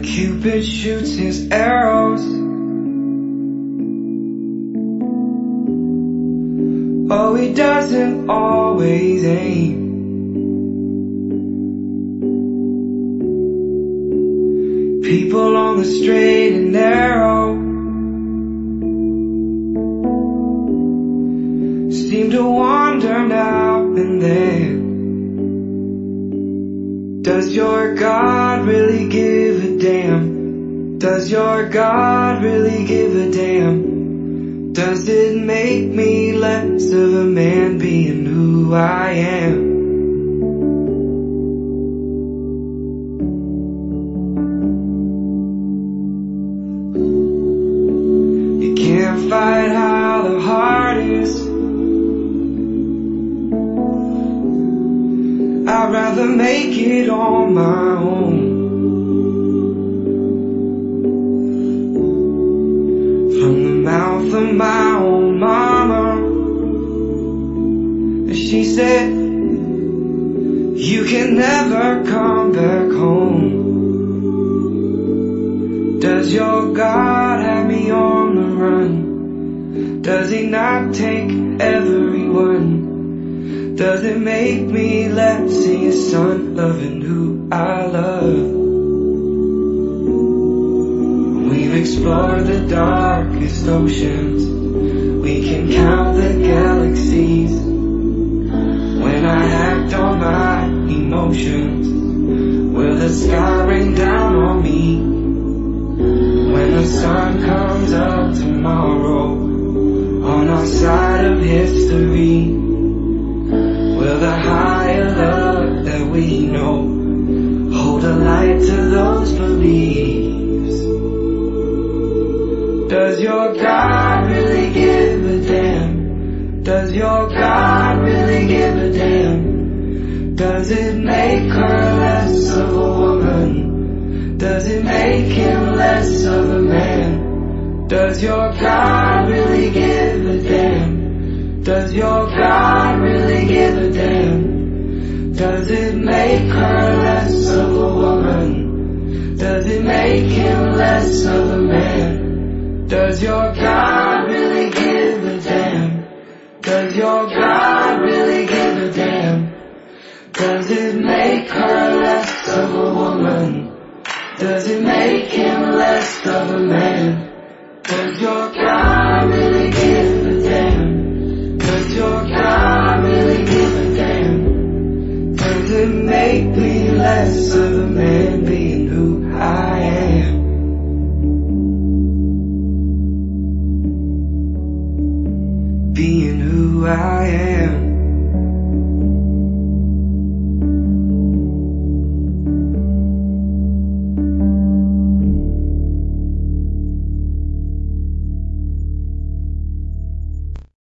Where Cupid shoots his arrows, oh, he doesn't always aim. People on the straight and narrow seem to wander now and then. Does your God really give a damn? Does your God really give a damn? Does it make me less of a man being who I am? You can't fight how the heart is. I'd rather make it on my own. From the mouth of my own mama, she said, you can never come back home. Does your God have me on the run? Does he not take everyone? Does it make me less than his son, loving who I love? We've explored the darkest oceans, we can count the galaxies. When I act on my emotions, will the sky rain down on me? When the sun comes up tomorrow, on our side of history, will the higher love that we know hold a light to those beliefs? Does your God really give a damn? Does your God really give a damn? Does it make her less of a woman? Does it make him less of a man? Does your God really give a damn? Does your God really give a damn? Does it make her less of a woman? Does it make him less of a man? Does your God really give a damn? Does your God really give a damn? Does it make her less of a woman? Does it make him less of a man? Does your God really give a damn? Does your God really give a damn? Does it make me less of a man being who I am? Being who I am.